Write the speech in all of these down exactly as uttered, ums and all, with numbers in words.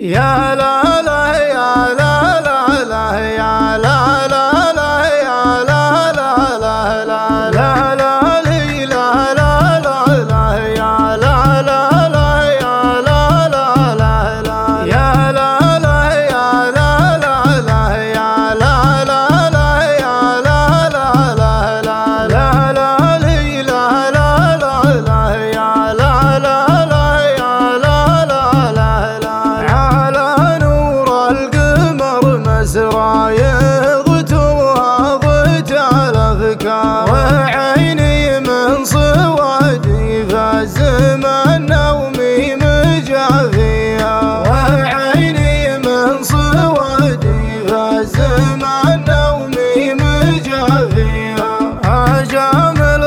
يا لا لا يا لا لا لا يا لا لا لا يا لا لا لا لا لا لا لي لا لا لا لا يا لا لا لا يا لا لا لا لا يا لا لا يا لا لا لا يا لا لا لا يا لا لا لا لا لا لا لي لا لا لا لا يا لا لا لا يا لا لا لا لا على نور القمر مسرى يغط وهضت على افكار وعيني من صوادي فالزمن نومي مجافيها وعيني من صوادي فالزمن نومي مجافيها أجامل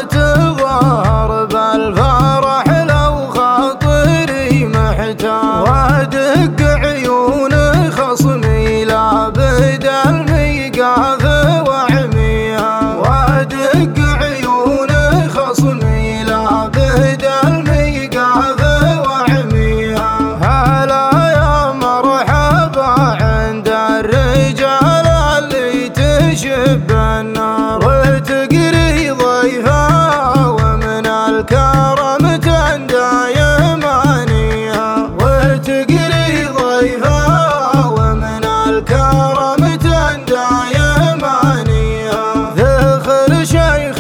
وتظاهر بالفرح لو خاطري محتار وادق عيون خصمي لا بدل ميقاف وعميها وادق عيون خصمي لا بدل ميقاف وعميها هلا يا مرحبا عند الرجال اللي تشب النار وتقري ضيفها ومن الكرم تندى يمانيها وتقري ضيفها ومن الكرم تندى يمانيها ذخر شيخ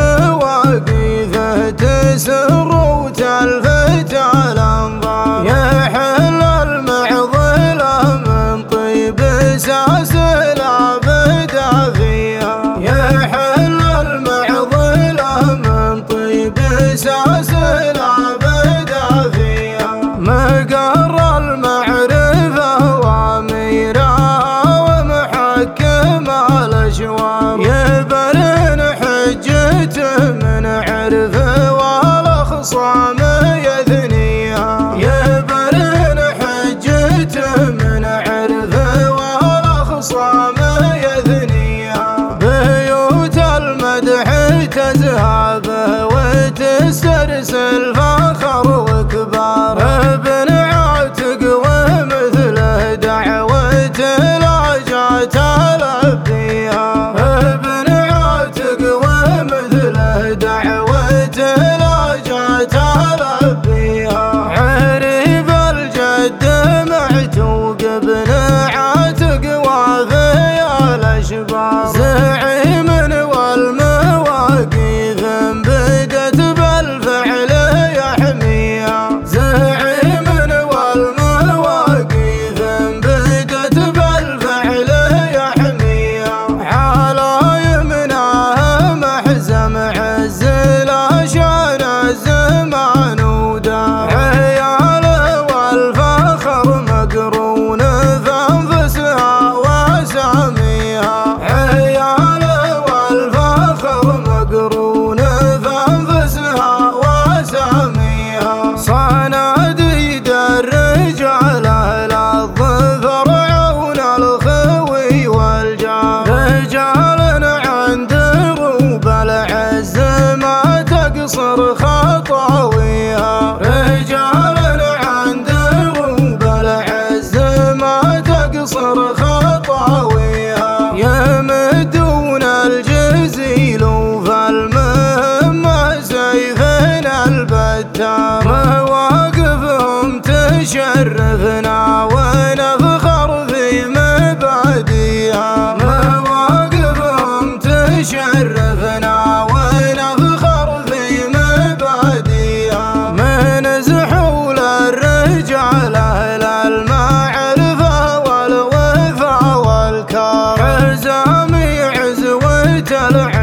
مواقفه تسر وتلفت الانظار يحل المعضله من طيب ساس لا بدا فيها يحل المعضله من طيب ساس لا بدا فيها مقر المعرفه واميرها ومحكم الاشواق يبرن حجته من عرفه والاخصام يثنيها يبرن حجته من عرفه والاخصام يثنيها بيوت المدح تزهابه وتسترسل فخر وكبار ابن عاتق ومثله دعوة لا تلبيها ابن عاتق ومثله دعوة لا تلبيها عريب الجد معتوق ابن عاتق وافي الاشبار زعيم والمواقف بدت بالفعل يحميها زعيم والمواقف بدت بالفعل يحميها على يمناه محزم عز لا شان الزمان ودا عياله والفخر مقرون فانفسها واساميها عياله والفخر مقرون فانفسها واساميها صناديد الرجال اهل الظفر عون الخوي والجار رجال عند روب العز ما تقصر خطاويها رجال عند روب العز ما تقصر خطاويها يمدون الجزيل فالمهمة سيفنا البتار مواقفهم تشرفنا ونفخر في مبادئها مواقفهم تشرفنا ونفخر في مبادئها من زحول الرجال اهل المعرفه والوفا والكار حزامي عزوة العين